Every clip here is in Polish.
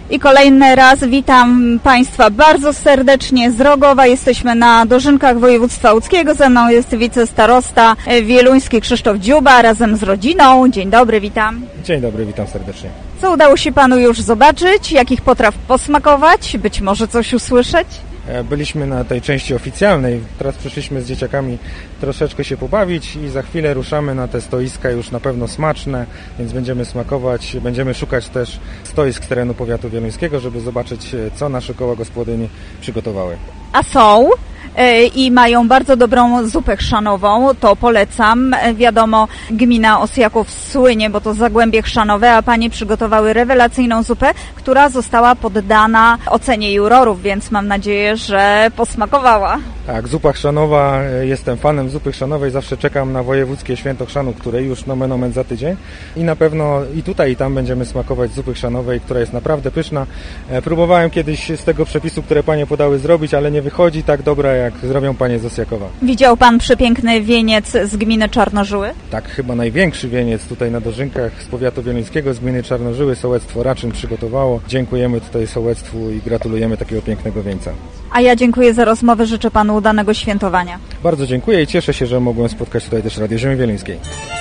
I kolejny raz witam Państwa bardzo serdecznie z Rogowa. Jesteśmy na dożynkach województwa łódzkiego. Ze mną jest wicestarosta wieluński Krzysztof Dziuba razem z rodziną. Dzień dobry, witam. Dzień dobry, witam serdecznie. Co udało się Panu już zobaczyć? Jakich potraw posmakować? Być może coś usłyszeć? Byliśmy na tej części oficjalnej, teraz przyszliśmy z dzieciakami troszeczkę się pobawić i za chwilę ruszamy na te stoiska już na pewno smaczne, więc będziemy smakować, będziemy szukać też stoisk z terenu powiatu wieluńskiego, żeby zobaczyć, co nasze koła gospodyń przygotowały. A są i mają bardzo dobrą zupę chrzanową, to polecam. Wiadomo, gmina Osjaków słynie, bo to Zagłębie Chrzanowe, a Panie przygotowały rewelacyjną zupę, która została poddana ocenie jurorów, więc mam nadzieję, że posmakowała. Tak, zupa chrzanowa, jestem fanem zupy chrzanowej, zawsze czekam na wojewódzkie święto chrzanu, które już nomen omen za tydzień i na pewno i tutaj i tam będziemy smakować zupy chrzanowej, która jest naprawdę pyszna. Próbowałem kiedyś z tego przepisu, które Panie podały zrobić, ale nie wychodzi tak dobra, jak zrobią Panie z Osjakowa. Widział Pan przepiękny wieniec z gminy Czarnożyły? Tak, chyba największy wieniec tutaj na dożynkach z powiatu wieluńskiego, z gminy Czarnożyły. Sołectwo Raczyn przygotowało. Dziękujemy tutaj sołectwu i gratulujemy takiego pięknego wieńca. A ja dziękuję za rozmowę, życzę Panu udanego świętowania. Bardzo dziękuję i cieszę się, że mogłem spotkać tutaj też Radio Ziemi Wieluńskiej.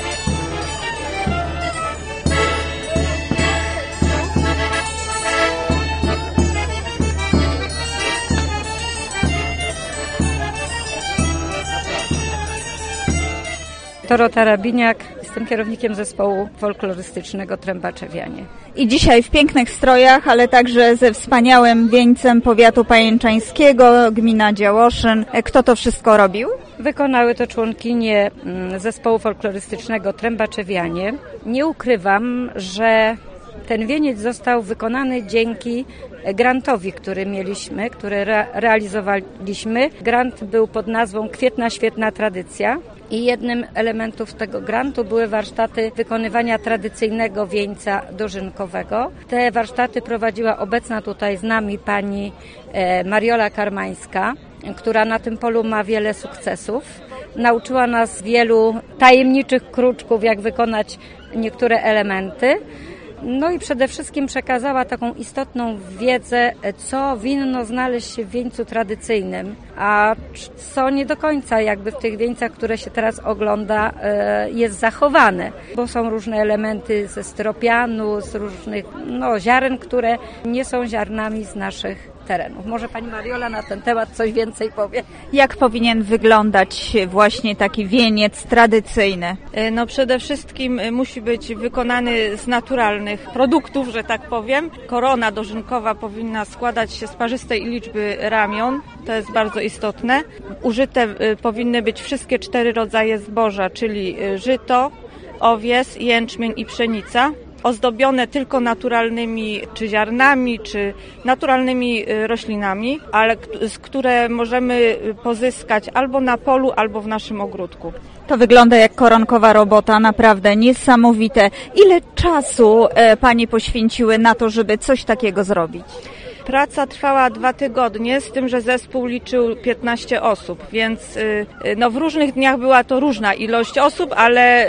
Dorota Rabiniak, jestem kierownikiem zespołu folklorystycznego Trębaczewianie. I dzisiaj w pięknych strojach, ale także ze wspaniałym wieńcem powiatu pajęczańskiego, gmina Działoszyn. Kto to wszystko robił? Wykonały to członkinie zespołu folklorystycznego Trębaczewianie. Nie ukrywam, że ten wieniec został wykonany dzięki grantowi, który mieliśmy, który realizowaliśmy. Grant był pod nazwą Kwietna, świetna tradycja. I jednym elementów tego grantu były warsztaty wykonywania tradycyjnego wieńca dożynkowego. Te warsztaty prowadziła obecna tutaj z nami pani Mariola Karmańska, która na tym polu ma wiele sukcesów. Nauczyła nas wielu tajemniczych kruczków, jak wykonać niektóre elementy. No i przede wszystkim przekazała taką istotną wiedzę, co winno znaleźć się w wieńcu tradycyjnym, a co nie do końca jakby w tych wieńcach, które się teraz ogląda, jest zachowane. Bo są różne elementy ze styropianu, z różnych ziaren, które nie są ziarnami z naszych terenów. Może pani Mariola na ten temat coś więcej powie? Jak powinien wyglądać właśnie taki wieniec tradycyjny? Przede wszystkim musi być wykonany z naturalnych produktów, że tak powiem. Korona dożynkowa powinna składać się z parzystej liczby ramion. To jest bardzo istotne. Użyte powinny być wszystkie 4 rodzaje zboża, czyli żyto, owies, jęczmień i pszenica. Ozdobione tylko naturalnymi czy ziarnami, czy naturalnymi roślinami, ale które możemy pozyskać albo na polu, albo w naszym ogródku. To wygląda jak koronkowa robota, naprawdę niesamowite. Ile czasu Panie poświęciły na to, żeby coś takiego zrobić? Praca trwała 2 tygodnie, z tym, że zespół liczył 15 osób, więc w różnych dniach była to różna ilość osób, ale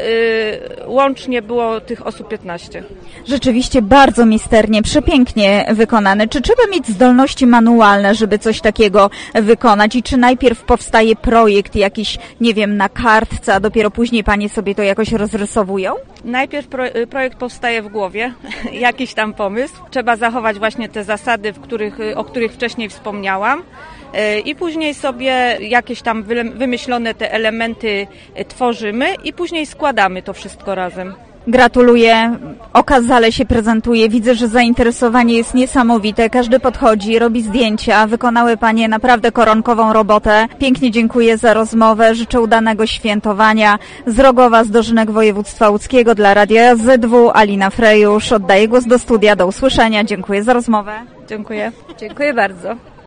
łącznie było tych osób 15. Rzeczywiście bardzo misternie, przepięknie wykonane. Czy trzeba mieć zdolności manualne, żeby coś takiego wykonać? I czy najpierw powstaje projekt jakiś, nie wiem, na kartce, a dopiero później Panie sobie to jakoś rozrysowują? Najpierw projekt powstaje w głowie, jakiś tam pomysł. Trzeba zachować właśnie te zasady, o których wcześniej wspomniałam. I później sobie jakieś tam wymyślone te elementy tworzymy i później składamy to wszystko razem. Gratuluję, okazale się prezentuje, widzę, że zainteresowanie jest niesamowite, każdy podchodzi, robi zdjęcia, wykonały Panie naprawdę koronkową robotę. Pięknie dziękuję za rozmowę, życzę udanego świętowania. Z Rogowa, z dożynek województwa łódzkiego dla Radia ZW, Alina Frejusz, oddaję głos do studia, do usłyszenia, dziękuję za rozmowę. Dziękuję. Dziękuję bardzo.